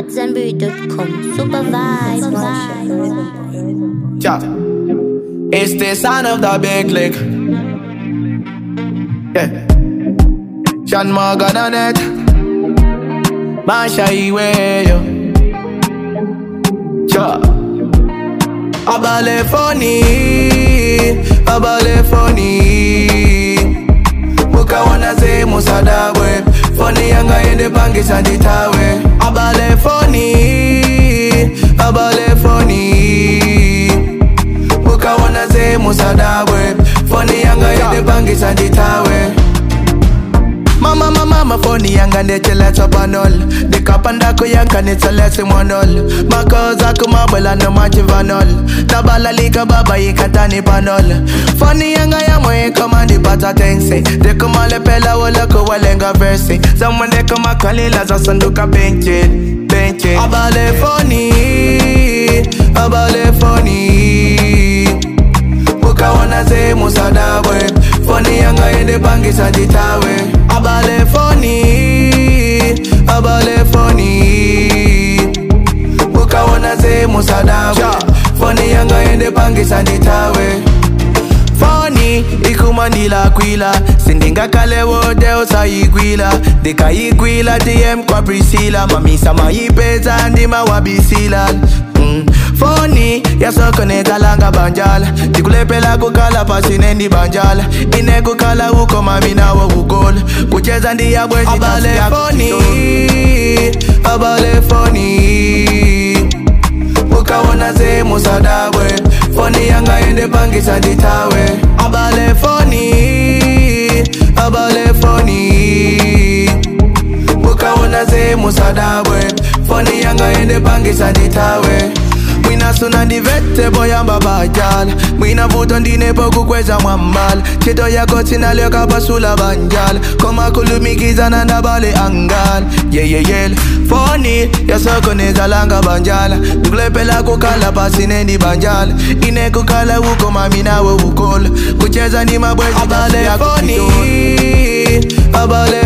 at zenberry.com. Super vibes. Yeah. It's the sound of the big lick. Yeah. Sean Morgan on it. Masha Iwe, yo. Yeah. Abale funny. Muka wana ze musadawe. Funny yanga yende bangi sanditawe. Abale funny. Muka wana ze musadawe. Funny yanga yende bangi sanditawe. Mama funny yanga neche let's up and all. The kapandako yanka neche let's one all. Makoza kumabela no machivanol. Tabala lika baba yikatani panol. Funny yanga yamwe komandi bata tense. De kumale pela wala kuwalenga verse. Someone de kumakalila za sanduka benche. Abale funny. Muka wana ze musadawe. Funny yanga yende bangi sanditawe. Abale funny. Muka wana ze musadawe. Funny yanga yende bangi sanditawe. Funny, ikumandila kwila. Sindinga kale wote osa igwila. Deka igwila DM kwa Priscilla. Mamisa maipeza ndima wabisila. Funny, ya soko neta langa banjala. Tikulepela kukala pasinendi banjala. Ine kukala uko mamina wa ukola. Kucheza ndiya bwezi Abale funny. Muka wana ze musadawe. Funny yanga yende bangi sanditawe. Abale funny. Muka wana ze musadawe. Funny yanga yende bangi sanditawe. Mwina suna ndivete boyamba bajal. Mwina vuto ndine poku kweza mwambal. Chito yako tina leo kapasula banjal. Koma kulumikiza na ndabale angal. Yeah. Funny, ya soko neza langa banjala. Tukulepela kukala pasinendi banjala. Ine kukala uko mamina we ukola. Kucheza ni mabwezi Abale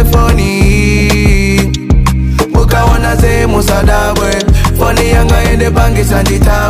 funny. Muka wana ze musadawe. Funny yanga yende bangi sanditawe.